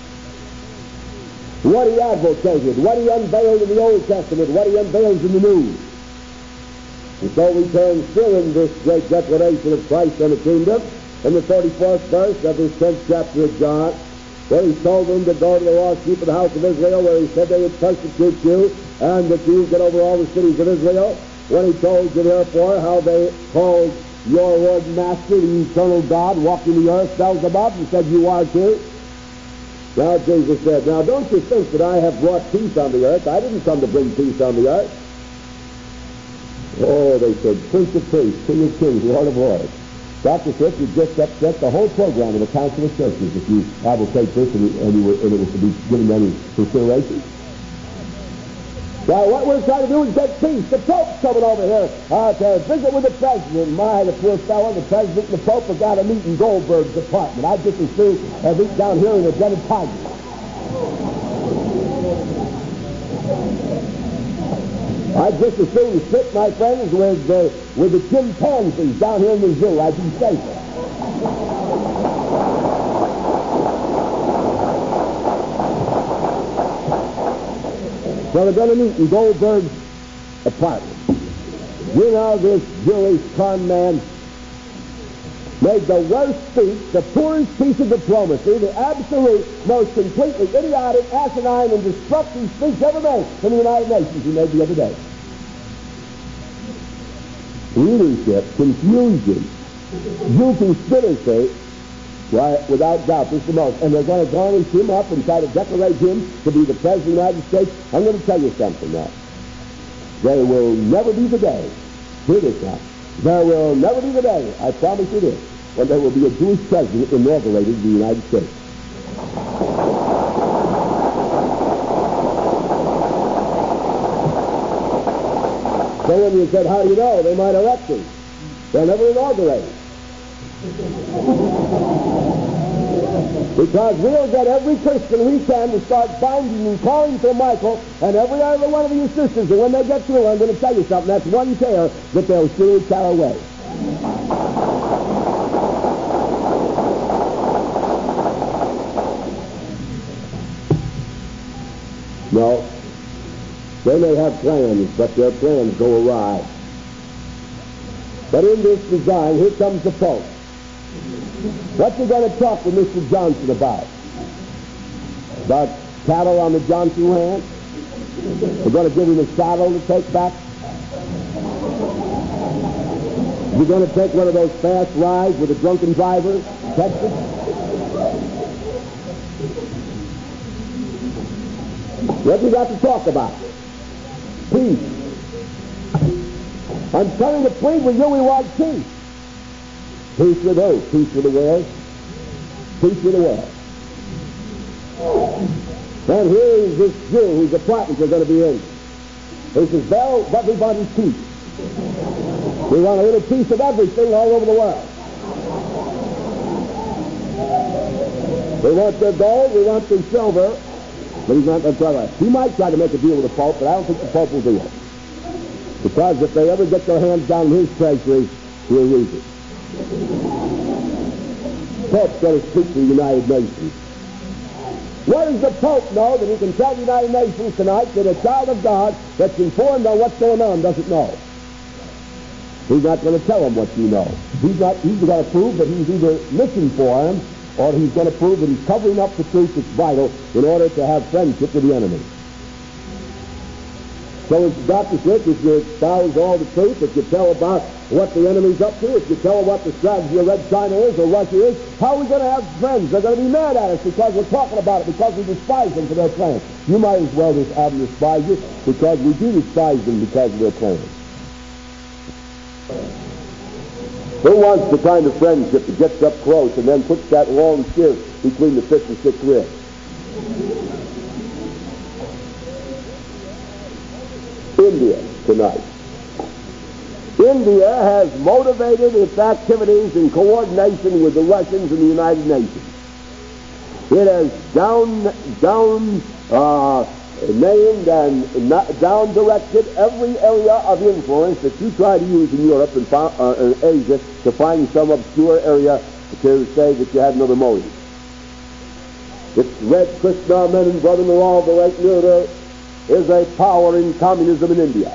What he advocated, what he unveiled in the Old Testament, what he unveils in the New. And so we turn still in this great declaration of Christ and the kingdom in the thirty-fourth verse of this tenth chapter of John, where he told them to go to the lost sheep of the house of Israel, where he said they would persecute you, and that you would get over all the cities of Israel. When he told you, therefore, how they called your Lord and Master, the eternal God, walking the earth, Beelzebub, and said, you are too. Now Jesus said, now don't you think that I have brought peace on the earth? I didn't come to bring peace on the earth. Oh, they said, Prince of Peace, King of Kings, Lord of Lords. Doctor Fitz would just upset the whole program of the Council of Churches if you advocate this and, and, you were, and it was to be given any consideration. Well, what we're trying to do is get peace. The Pope's coming over here uh, to visit with the President. My, the poor fellow, the President and the Pope have got to meet in Goldberg's apartment. I just as soon uh, meet down here in the Den of Tigers. I just as soon sit, my friends, with, uh, with the chimpanzees down here in the zoo. I'd be safer. So they're going to meet in Goldberg's apartment. You know, this Jewish con man made the worst speech, the poorest piece of diplomacy, the absolute, most completely idiotic, asinine, and destructive speech ever made in the United Nations he made the other day. Leadership, confusion, Jew conspiracy, why, without doubt, this is the most. And they're going to garnish him up and try to decorate him to be the President of the United States. I'm going to tell you something now. There will never be the day, hear this now, there will never be the day, I promise you this, when there will be a Jewish president inaugurated in the United States. So when you said, how do you know? They might elect him. They'll never inaugurate him. Because we'll get every Christian we can to start binding and calling for Michael and every other one of your sisters. And when they get through, I'm going to tell you something. That's one care that they'll surely carry away. No. They may have plans, but their plans go awry. But in this design, here comes the Pope. What you going to talk to Mister Johnson about? About cattle on the Johnson land? We're going to give him a saddle to take back? You're going to take one of those fast rides with a drunken driver, Texas? What you got to talk about? Peace. I'm telling the plea with you, we want peace. Peace with who? Peace with the world. Peace with the world. And here is this Jew whose apartment you're going to be in. He says, well, everybody's peace. We want a little piece of everything all over the world. We want their gold, we want their silver, but he's not going to try that. He might try to make a deal with the Pope, but I don't think the Pope will do it. Because if they ever get their hands down in his treasury, he'll use it. Pope's going to speak to the United Nations. What does the Pope know that he can tell the United Nations tonight that a child of God that's informed on what's going on doesn't know? He's not going to tell them what you know. He's not. He's going to prove that he's either misinformed or he's going to prove that he's covering up the truth that's vital in order to have friendship with the enemy. So as Doctor Fitz, if you espouse all the truth, if you tell about what the enemy's up to, if you tell what the strategy of Red China is or Russia is, how are we going to have friends? They're going to be mad at us because we're talking about it, because we despise them for their plans. You might as well just have them despise you because we do despise them because of their plans. Who wants the kind of friendship that gets up close and then puts that long shear between the fifth and sixth ribs? India tonight. India has motivated its activities in coordination with the Russians and the United Nations. It has down, down uh, named and down directed every area of influence that you try to use in Europe and uh, in Asia to find some obscure area to say that you had another motive. Its Red Krishna men and brother-in-law of the late Nehru is a power in communism in India.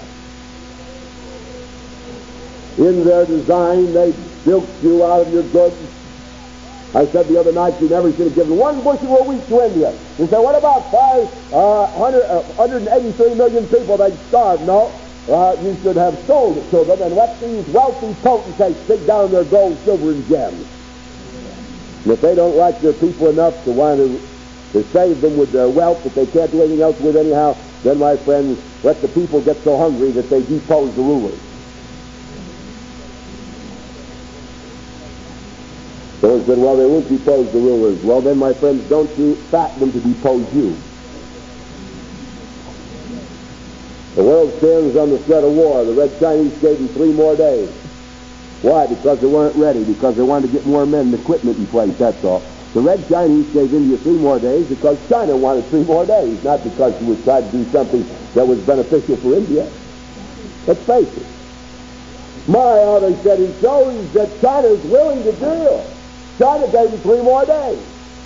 In their design, they bilked you out of your goods. I said the other night, you never should have given one bushel of wheat to India. You say, what about five, uh, hundred, uh, one hundred eighty-three million people? They'd starve. No, uh, you should have sold it to them and let these wealthy potentates dig down their gold, silver, and gems. And if they don't like their people enough to want to, to save them with their wealth that they can't do anything else with anyhow, then, my friends, let the people get so hungry that they depose the rulers. Someone said, well, they won't depose the rulers. Well, then, my friends, don't you fatten them to depose you. The world stands on the threat of war. The Red Chinese gave them three more days. Why? Because they weren't ready, because they wanted to get more men and equipment in place, that's all. The Red Chinese gave India three more days because China wanted three more days, not because she was trying to do something that was beneficial for India. Let's face it. My, how they said he shows that China is willing to deal. China gave him three more days.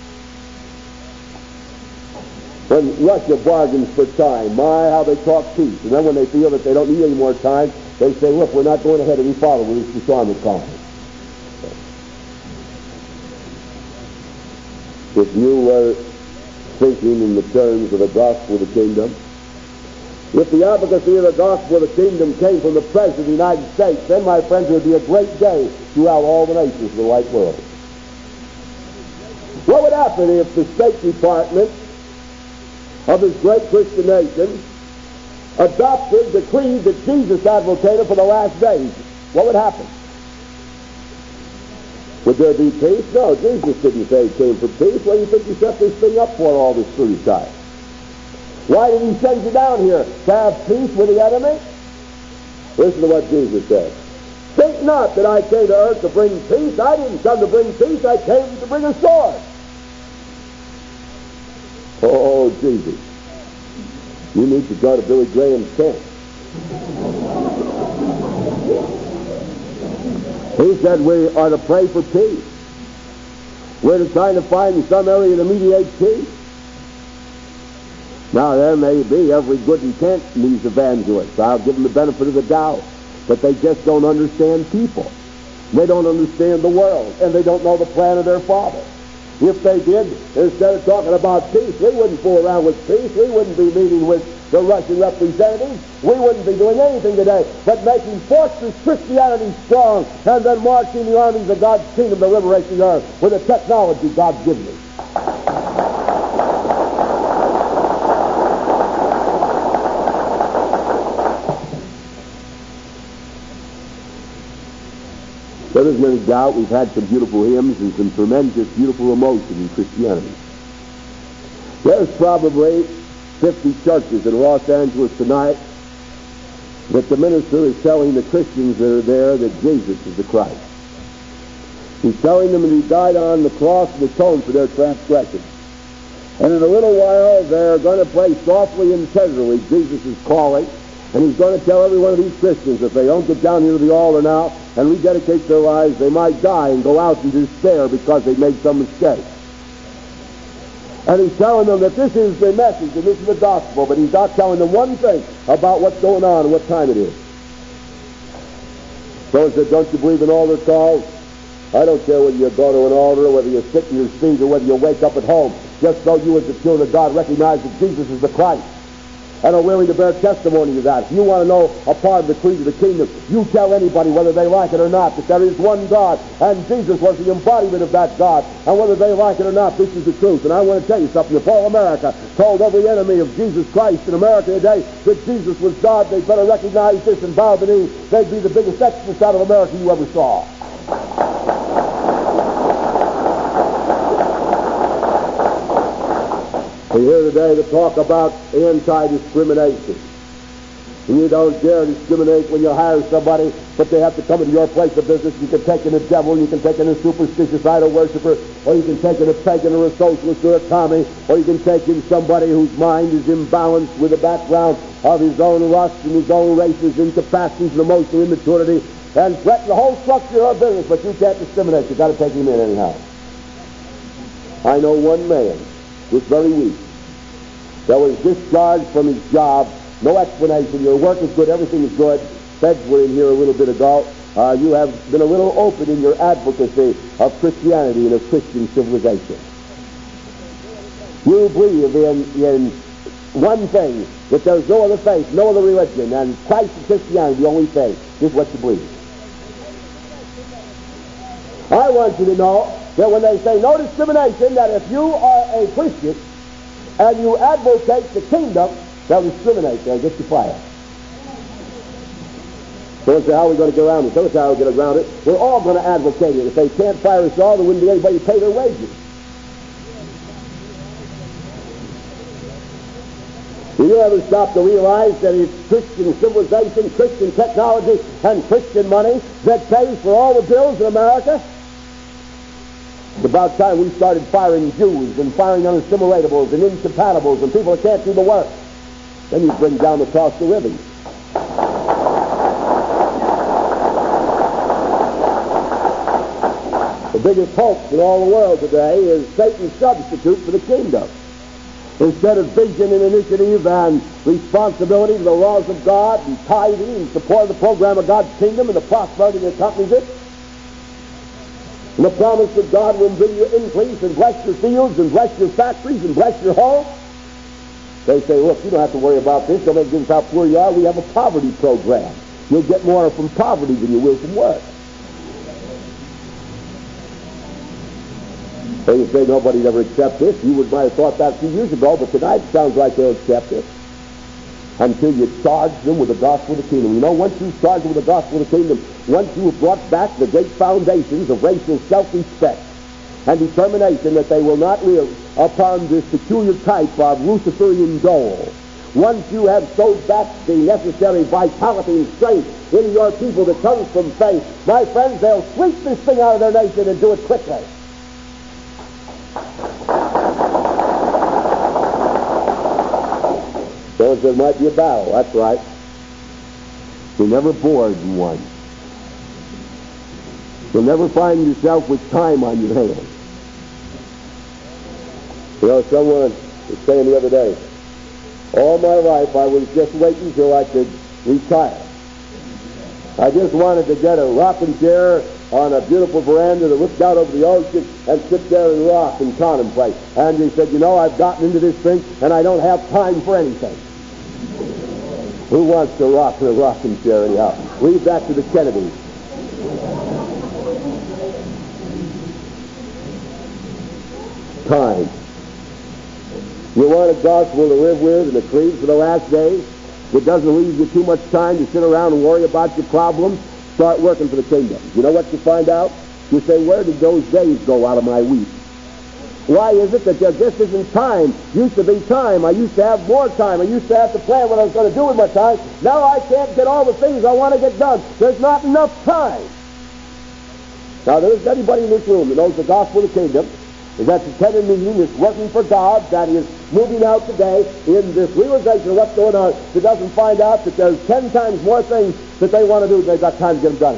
When Russia bargains for time, my, how they talk peace. And then when they feel that they don't need any more time, they say, look, we're not going ahead any farther. We're just disarming conference. If you were thinking in the terms of the gospel of the kingdom, if the advocacy of the gospel of the kingdom came from the President of the United States, then, my friends, it would be a great day throughout all the nations of the white world. What would happen if the State Department of this great Christian nation adopted the creed that Jesus advocated for the last days? What would happen? Would there be peace? No, Jesus didn't say he came for peace. What do you think he set this thing up for all this through time? Why did he send you down here? To have peace with the enemy? Listen to what Jesus said. Think not that I came to earth to bring peace. I didn't come to bring peace. I came to bring a sword. Oh, Jesus. You need to go to Billy Graham's tent. He said we are to pray for peace. We're to try to find some area to mediate peace. Now, there may be every good intent in these evangelists. I'll give them the benefit of the doubt. But they just don't understand people. They don't understand the world. And they don't know the plan of their Father. If they did, instead of talking about peace, we wouldn't fool around with peace. We wouldn't be meeting with the Russian representatives. We wouldn't be doing anything today but making fortress Christianity strong and then marching the armies of God's kingdom to liberate the earth with the technology God's given us. There isn't any doubt we've had some beautiful hymns and some tremendous beautiful emotion in Christianity. There's probably fifty churches in Los Angeles tonight that the minister is telling the Christians that are there that Jesus is the Christ. He's telling them that he died on the cross and atoned for their transgressions. And in a little while they're going to play softly and tenderly Jesus is calling. And he's going to tell every one of these Christians if they don't get down here to the altar now and rededicate their lives, they might die and go out in despair because they made some mistake. And he's telling them that this is the message and this is the gospel, but he's not telling them one thing about what's going on and what time it is. So he said, don't you believe in altar calls? I don't care whether you go to an altar or whether you sit in your seat or whether you wake up at home. Just so you as the children of God recognize that Jesus is the Christ and are willing to bear testimony to that. If you want to know a part of the creed of the kingdom, you tell anybody whether they like it or not that there is one God, and Jesus was the embodiment of that God, and whether they like it or not, this is the truth. And I want to tell you something. If all America told every enemy of Jesus Christ in America today that Jesus was God, they'd better recognize this and bow the knee. They'd be the biggest exodus out of America you ever saw. We're here today to talk about anti-discrimination. You don't dare discriminate when you hire somebody, but they have to come into your place of business. You can take in a devil, you can take in a superstitious idol worshiper, or you can take in a pagan or a socialist or a commie, or you can take in somebody whose mind is imbalanced with the background of his own lust and his own race's incapacities and emotional immaturity, and threaten the whole structure of business, but you can't discriminate. You've got to take him in anyhow. I know one man this very week that was discharged from his job. No explanation. Your work is good. Everything is good. Feds were in here a little bit ago. Uh, you have been a little open in your advocacy of Christianity and of Christian civilization. You believe in, in one thing, that there's no other faith, no other religion, and Christ and Christianity the only faith. This is what you believe. I want you to know that when they say no discrimination, that if you are a Christian and you advocate the kingdom, they'll discriminate. They'll get you fired. Someone say, how are we going to get around it? Someone say, how are we going to get around it? We're all going to advocate it. If they can't fire us all, there wouldn't be anybody to pay their wages. Do you ever stop to realize that it's Christian civilization, Christian technology, and Christian money that pays for all the bills in America? It's about time we started firing Jews and firing unassimilatable and incompatibles and people that can't do the work. Then you bring down the cost of living. The biggest hoax in all the world today is Satan's substitute for the kingdom. Instead of vision and initiative and responsibility to the laws of God and tithing and support of the program of God's kingdom and the prosperity that accompanies it, and the promise that God will bring you increase and bless your fields and bless your factories and bless your home, they say, look, you don't have to worry about this. Don't make this how poor you are. We have a poverty program. You'll get more from poverty than you will from work. So you say nobody'd ever accept this. You would might have thought that a few years ago, but tonight it sounds like they'll accept it. Until you charge them with the gospel of the kingdom. You know, once you charge them with the gospel of the kingdom, once you have brought back the great foundations of racial self-respect and determination that they will not live upon this peculiar type of Luciferian dole, once you have sowed back the necessary vitality and strength into your people that comes from faith, my friends, they'll sweep this thing out of their nation and do it quickly. So there might be a battle, that's right. You're never bored in one. You'll never find yourself with time on your hands. You know, someone was saying the other day, all my life I was just waiting until I could retire. I just wanted to get a rocking chair on a beautiful veranda that looked out over the ocean and sit there and rock and contemplate. And he said, you know, I've gotten into this thing and I don't have time for anything. Who wants to rock in a rocking chair anyhow? Leave that to the Kennedys. Time. You want a gospel to live with and a creed for the last days that doesn't leave you too much time to sit around and worry about your problems? Start working for the kingdom. You know what you find out? You say, where did those days go out of my week? Why is it that there just isn't time? Used to be time. I used to have more time. I used to have to plan what I was going to do with my time. Now I can't get all the things I want to get done. There's not enough time. Now, there isn't anybody in this room that knows the gospel of the kingdom, is that the tender meeting is working for God, that is moving out today in this realization of what's going on, that doesn't find out that there's ten times more things that they want to do than they've got time to get them done.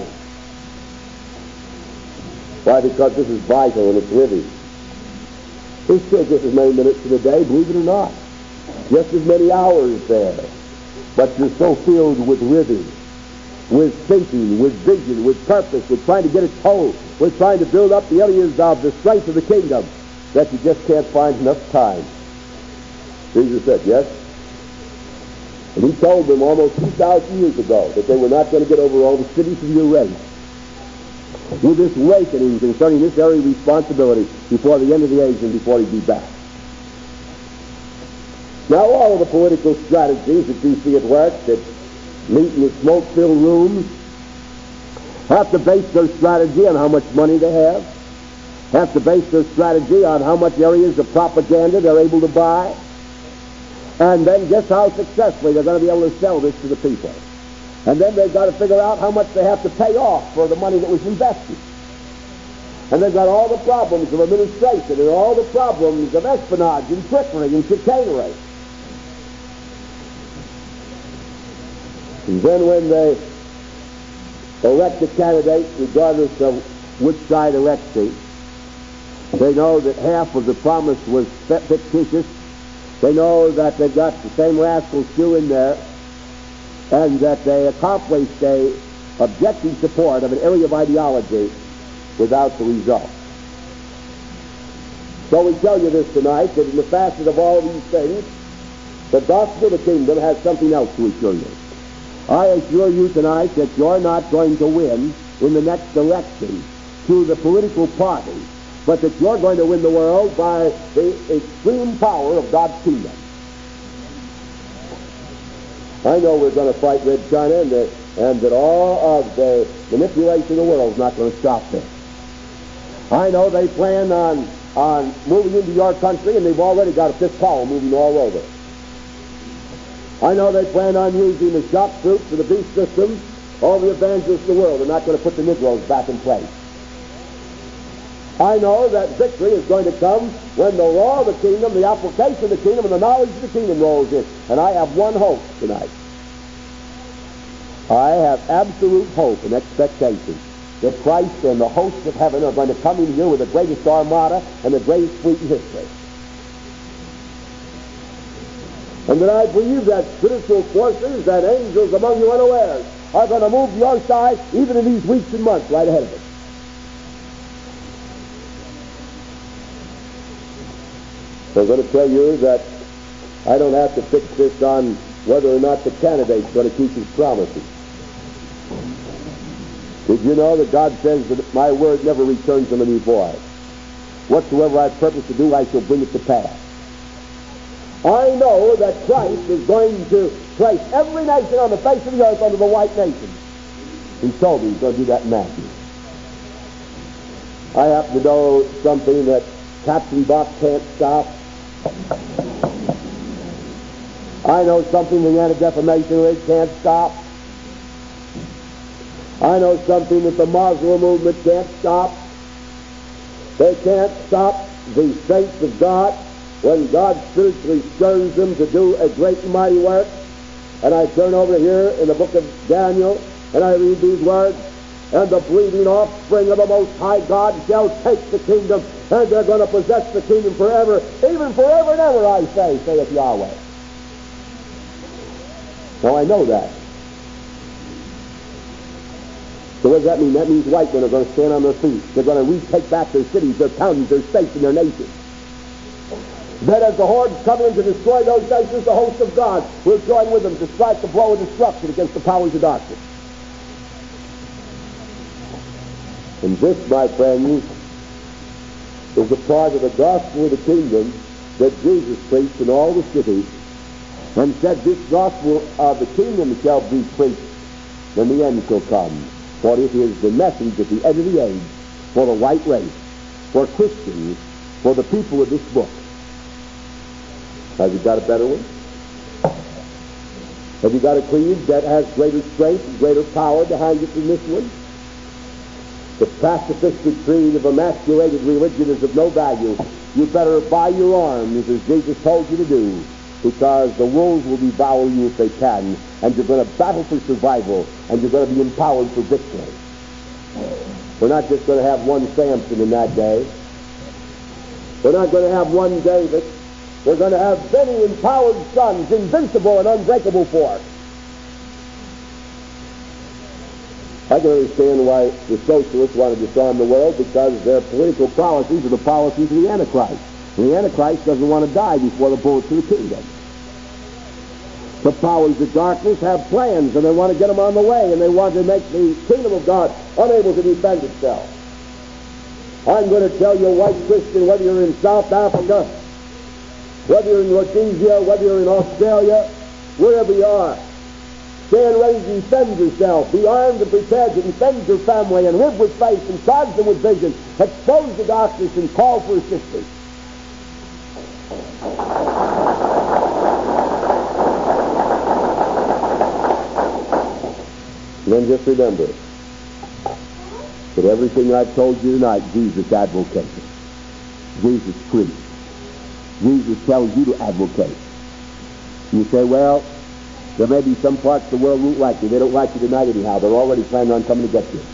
Why? Because this is vital and it's living. There's still just as many minutes in a day, believe it or not. Just as many hours there. But you're so filled with living, with thinking, with vision, with purpose, with trying to get it whole, with trying to build up the areas of the strength of the kingdom, that you just can't find enough time. Jesus said, yes. And he told them almost two thousand years ago that they were not going to get over all the cities of your race. With this awakening concerning this area of responsibility before the end of the age and before he'd be back. Now all of the political strategies that you see at work that meet in the smoke-filled rooms have to base their strategy on how much money they have, have to base their strategy on how much areas of propaganda they're able to buy, and then just how successfully they're going to be able to sell this to the people. And then they've got to figure out how much they have to pay off for the money that was invested. And they've got all the problems of administration and all the problems of espionage and trickery and chicanery. And then when they elect a candidate, regardless of which side elects him, they know that half of the promise was fictitious. They know that they've got the same rascal still in there, and that they accomplished a objective support of an area of ideology without the result. So we tell you this tonight, that in the facet of all these things, the gospel of the kingdom has something else to assure you. I assure you tonight that you're not going to win in the next election through the political party, but that you're going to win the world by the extreme power of God's kingdom. I know we're going to fight Red China, and, uh, and that all of the manipulation of the world is not going to stop them. I know they plan on, on moving into your country, and they've already got a fifth column moving all over. I know they plan on using the shock troops and the beast system, all the evangelists in the world. They're not going to put the Negroes back in place. I know that victory is going to come when the law of the kingdom, the application of the kingdom, and the knowledge of the kingdom rolls in. And I have one hope tonight. I have absolute hope and expectation that Christ and the hosts of heaven are going to come in here with the greatest armada and the greatest fleet in history. And that I believe that spiritual forces, that angels among you unawares, are going to move to your side even in these weeks and months right ahead of us. I'm going to tell you that I don't have to fix this on whether or not the candidate's going to keep his promises. Did you know that God says that my word never returns unto me void? Whatsoever I purpose to do, I shall bring it to pass. I know that Christ is going to place every nation on the face of the earth under the white nation. He told me he's going to do that in Matthew. I happen to know something that Captain Bach can't stop. I know something the Anti-Defamation League can't stop. I know something that the Muslim movement can't stop. They can't stop the saints of God when God spiritually stirs them to do a great and mighty work. And I turn over here in the book of Daniel, and I read these words, and the bleeding offspring of the Most High God shall take the kingdom, and they're going to possess the kingdom forever, even forever and ever, I say, saith Yahweh. Now I know that. So what does that mean? That means white men are going to stand on their feet. They're going to retake back their cities, their counties, their states, and their nations. That as the hordes come in to destroy those nations, the host of God will join with them to strike the blow of destruction against the powers of darkness. And this, my friends, is a part of the gospel of the kingdom that Jesus preached in all the cities, and said, this gospel of the kingdom shall be preached when the end shall come. For it is the message at the end of the age for the white race, for Christians, for the people of this book. Have you got a better one? Have you got a creed that has greater strength and greater power behind it than this one? The pacifistic creed of emasculated religion is of no value. You better buy your arms, as Jesus told you to do, because the wolves will devour you if they can, and you're going to battle for survival, and you're going to be empowered for victory. We're not just going to have one Samson in that day. We're not going to have one David. We're going to have many empowered sons, invincible and unbreakable force. I can understand why the socialists want to disarm the world, because their political policies are the policies of the Antichrist. And the Antichrist doesn't want to die before the bullets of the kingdom. The powers of darkness have plans, and they want to get them on the way, and they want to make the kingdom of God unable to defend itself. I'm going to tell you, white Christian, whether you're in South Africa, whether you're in Rhodesia, whether you're in Australia, wherever you are, stand ready to defend yourself. Be armed and prepared to defend your family, and live with faith and charge them with vision. Expose the darkness and call for assistance. And then just remember that everything I've told you tonight, Jesus advocated. Jesus preached. Jesus tells you to advocate. You say, well, there may be some parts of the world won't like you. They don't like you tonight anyhow. They're already planning on coming to get you.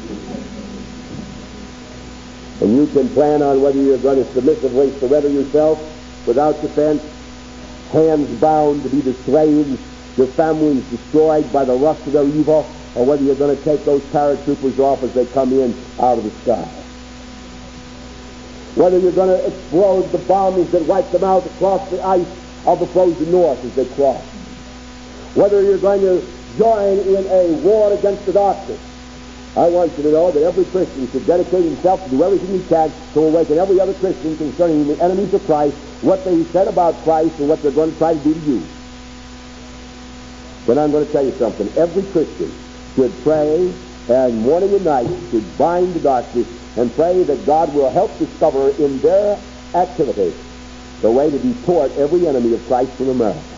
And you can plan on whether you're going to submissively surrender yourself without defense, hands bound to be the slaves, your families destroyed by the lust of their evil, or whether you're going to take those paratroopers off as they come in out of the sky. Whether you're going to explode the bombs that wipe them out across the ice of the frozen north as they cross. Whether you're going to join in a war against the darkness. I want you to know that every Christian should dedicate himself to do everything he can to awaken every other Christian concerning the enemies of Christ, what they said about Christ, and what they're going to try to do to you. Then I'm going to tell you something. Every Christian should pray, and morning and night should bind the darkness and pray that God will help discover in their activity the way to deport every enemy of Christ from America.